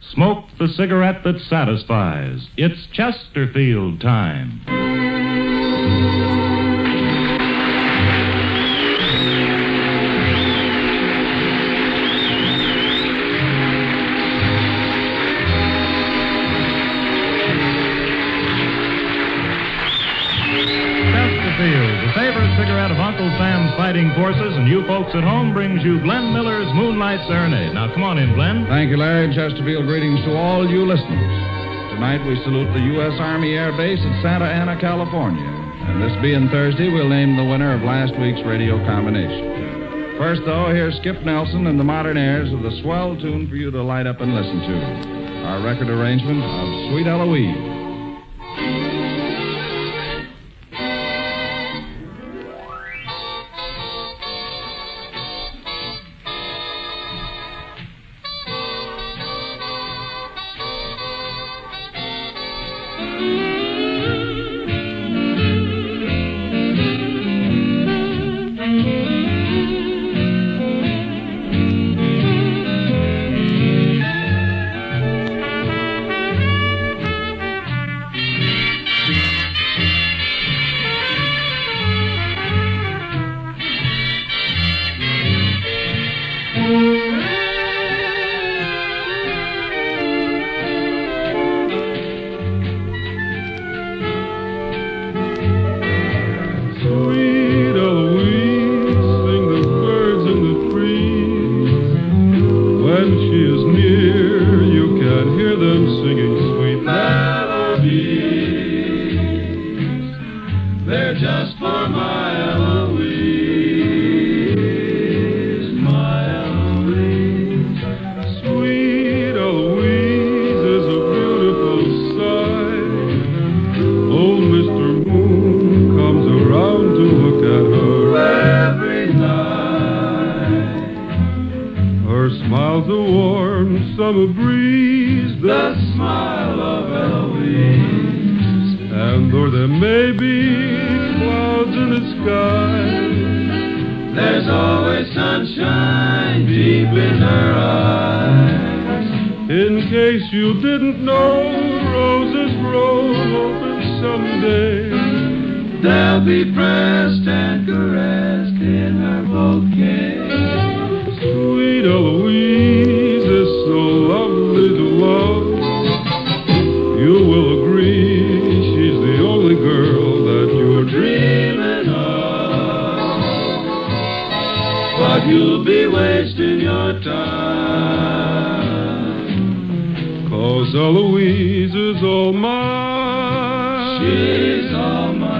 Smoke the cigarette that satisfies. It's Chesterfield time. The favorite cigarette of Uncle Sam's fighting forces, and you folks at home, brings you Glenn Miller's Moonlight Serenade. Now, come on in, Glenn. Thank you, Larry. Chesterfield greetings to all you listeners. Tonight we salute the U.S. Army Air Base at Santa Ana, California. And this being Thursday, we'll name the winner of last week's radio combination. First, though, here's Skip Nelson and the Modern Airs with a swell tune for you to light up and listen to. Our record arrangement of Sweet Eloise. Summer breeze, the smile of Eloise. And though there may be clouds in the sky, there's always sunshine deep in her eyes. In case you didn't know, roses grow open someday. They'll be pressed and caressed in her bouquet. Sweet Eloise is so lovely to love. You will agree she's the only girl that you're dreaming of. But you'll be wasting your time, 'cause Eloise is all mine. She's all mine.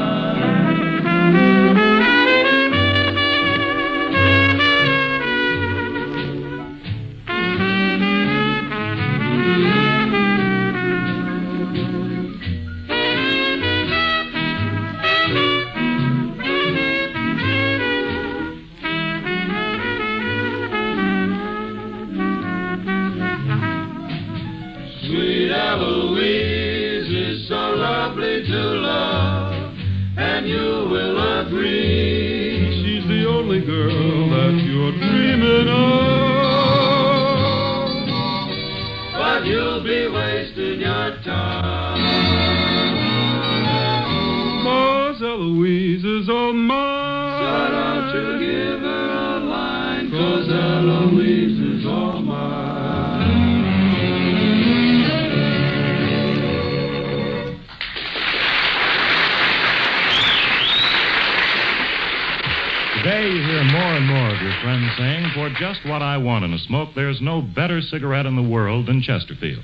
Sweet Eloise is so lovely to love, and you will agree she's the only girl that you're dreaming of. But you'll be wasting your time, 'cause Eloise is all mine. So don't you give her a line, 'cause Eloise is all mine. Today you hear more and more of your friends saying, for just what I want in a smoke, there's no better cigarette in the world than Chesterfield.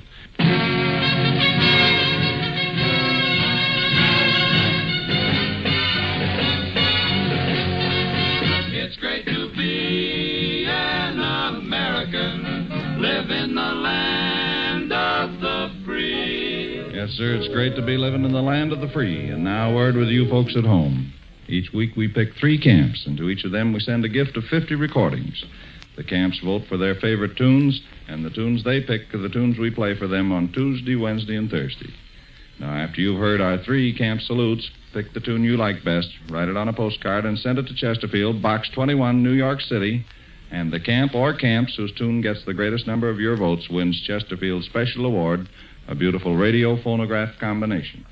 It's great to be an American, live in the land of the free. Yes, sir, it's great to be living in the land of the free. And now a word with you folks at home. Each week we pick 3 camps, and to each of them we send a gift of 50 recordings. The camps vote for their favorite tunes, and the tunes they pick are the tunes we play for them on Tuesday, Wednesday, and Thursday. Now, after you've heard our 3 camp salutes, pick the tune you like best, write it on a postcard, and send it to Chesterfield, Box 21, New York City, And the camp or camps whose tune gets the greatest number of your votes wins Chesterfield's special award, a beautiful radio phonograph combination.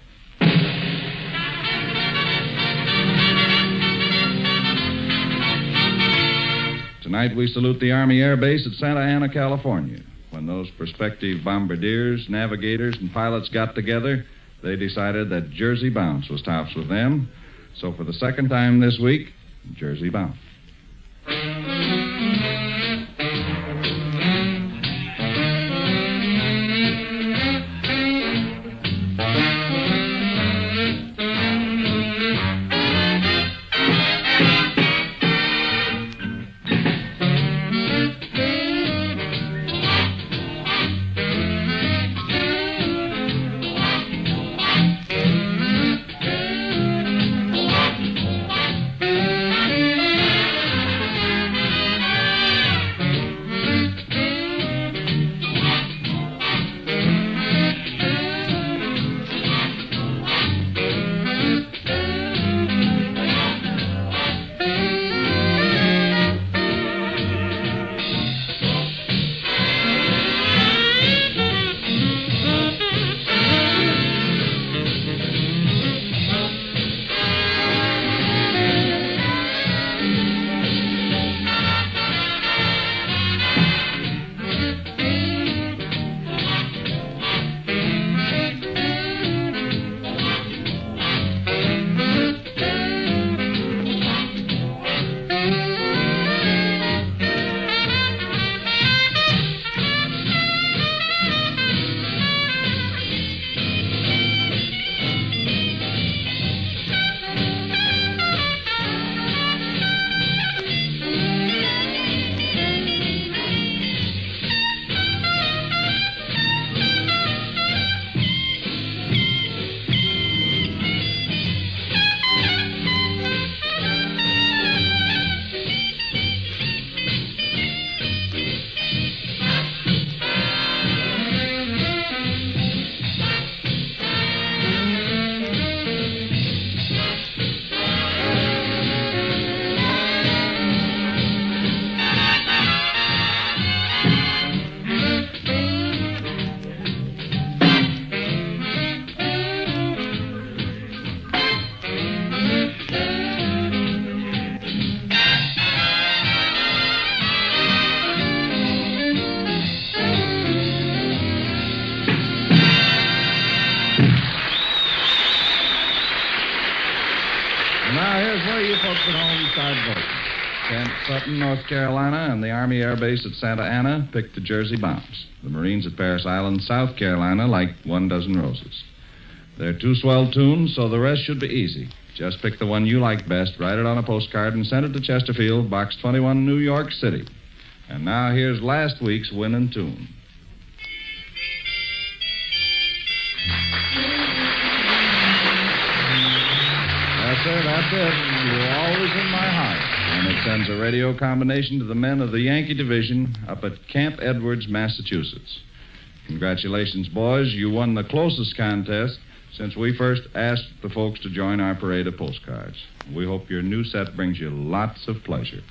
Tonight we salute the Army Air Base at Santa Ana, California. When those prospective bombardiers, navigators, and pilots got together, they decided that Jersey Bounce was tops with them. So for the second time this week, Jersey Bounce. Camp Sutton, North Carolina, and the Army Air Base at Santa Ana picked the Jersey Bounce. The Marines at Parris Island, South Carolina, like 1 dozen roses. They're 2 swell tunes, so the rest should be easy. Just pick the one you like best, write it on a postcard, and send it to Chesterfield, Box 21, New York City. And now here's last week's winning tune. That's it. You're always in my heart. And it sends a radio combination to the men of the Yankee Division up at Camp Edwards, Massachusetts. Congratulations, boys. You won the closest contest since we first asked the folks to join our parade of postcards. We hope your new set brings you lots of pleasure.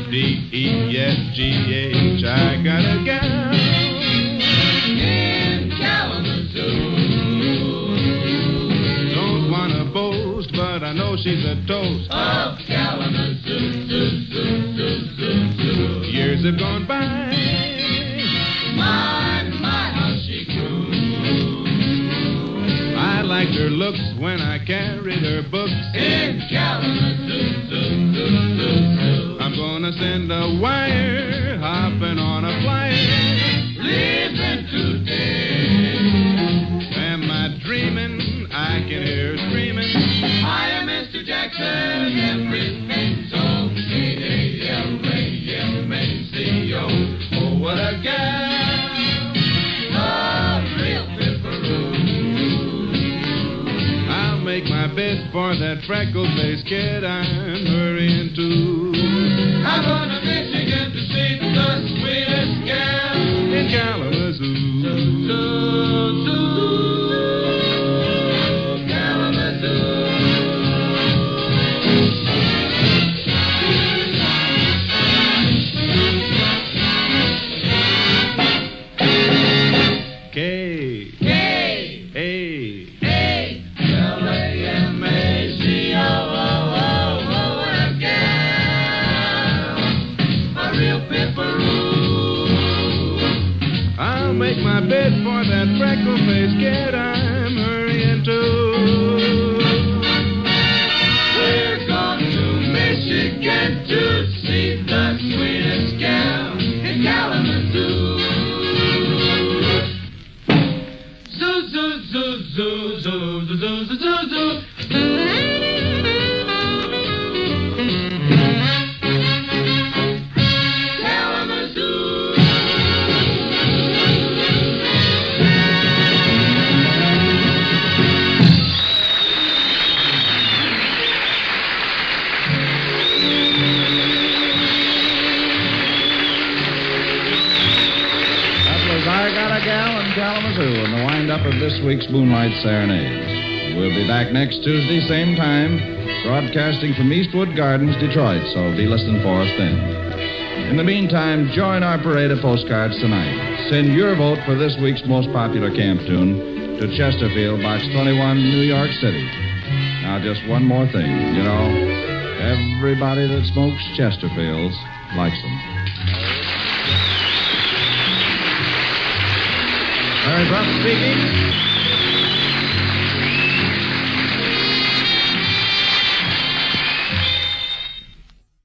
D-E-S-G-H. I got a gal In Kalamazoo. don't wanna boast, but I know she's a toast. Of Kalamazoo. Zoo, zoo, zoo, zoo, zoo. Years have gone by. My, how she grew. I liked her looks when I carried her books. In Kalamazoo. Zoo, zoo, zoo, zoo. I'm gonna send a wire, hopping on a flyer. Leaving today. Am I dreaming? I can hear her screaming. Hiya, Mr. Jackson. Everything's okay. A-L-A-M-A-C-O. Oh, what a gal! A real pipperoo. I'll make my bed for that freckle-faced kid I'm hurrying to. I'm going to Michigan to see the sweetest gal. In Kalamazoo. I'll make my bed for that freckle-faced kid I'm hurrying to. We're going to Michigan to see the sweetest gal in Kalamazoo. Zoo, zoo, zoo, zoo, zoo, zoo, zoo, zoo, zoo. I Got a Gal in Kalamazoo, and the wind-up of this week's Moonlight Serenades. We'll be back next Tuesday, same time, broadcasting from Eastwood Gardens, Detroit, so be listening for us then. In the meantime, join our parade of postcards tonight. Send your vote for this week's most popular camp tune to Chesterfield, Box 21, New York City. Now, just one more thing. You know, everybody that smokes Chesterfields likes them. Larry Bruff speaking.